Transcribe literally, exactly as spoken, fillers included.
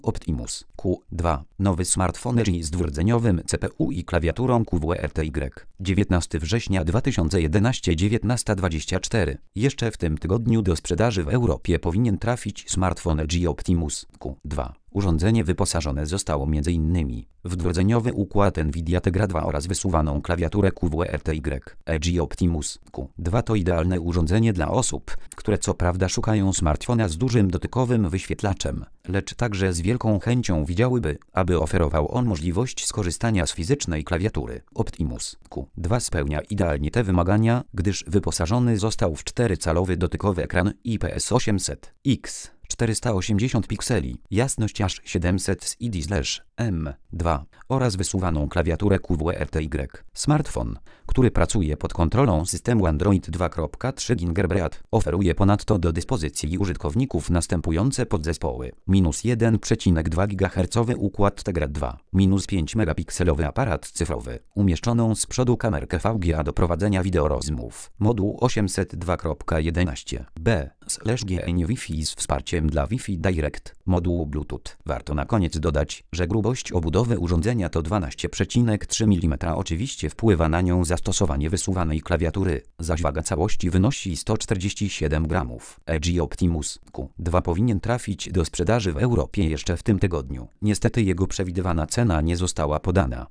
Optimus Q dwa. Nowy smartfon L G z dwurdzeniowym C P U i klawiaturą Q W E R T Y. dziewiętnastego września dwa tysiące jedenastego, dziewiętnasta dwadzieścia cztery. Jeszcze w tym tygodniu do sprzedaży w Europie powinien trafić smartfon L G Optimus Q dwa. Urządzenie wyposażone zostało m.in. w dwurdzeniowy układ Nvidia Tegra dwa oraz wysuwaną klawiaturę Q W E R T Y. L G Optimus Q dwa to idealne urządzenie dla osób, które co prawda szukają smartfona z dużym dotykowym wyświetlaczem, lecz także z wielką chęcią widziałyby, aby oferował on możliwość skorzystania z fizycznej klawiatury. Optimus Q dwa spełnia idealnie te wymagania, gdyż wyposażony został w czterycalowy dotykowy ekran I P S osiemset X. czterysta osiemdziesiąt pikseli, jasność aż siedemset Z I D M dwa oraz wysuwaną klawiaturę Q W E R T Y. Smartfon, który pracuje pod kontrolą systemu Android dwa kropka trzy Gingerbread, oferuje ponadto do dyspozycji użytkowników następujące podzespoły: minus jeden przecinek dwa gigaherca układ Tegra dwa, minus pięć megapikselowy aparat cyfrowy, umieszczoną z przodu kamerkę V G A do prowadzenia wideorozmów, moduł osiemset dwa kropka jedenaście B slash G N Wi-Fi z wsparciem dla Wi-Fi Direct, moduł Bluetooth. Warto na koniec dodać, że grubość obudowy urządzenia to dwanaście przecinek trzy milimetra. Oczywiście wpływa na nią zastosowanie wysuwanej klawiatury, zaś waga całości wynosi sto czterdzieści siedem gramów. L G Optimus Q dwa powinien trafić do sprzedaży w Europie jeszcze w tym tygodniu. Niestety jego przewidywana cena nie została podana.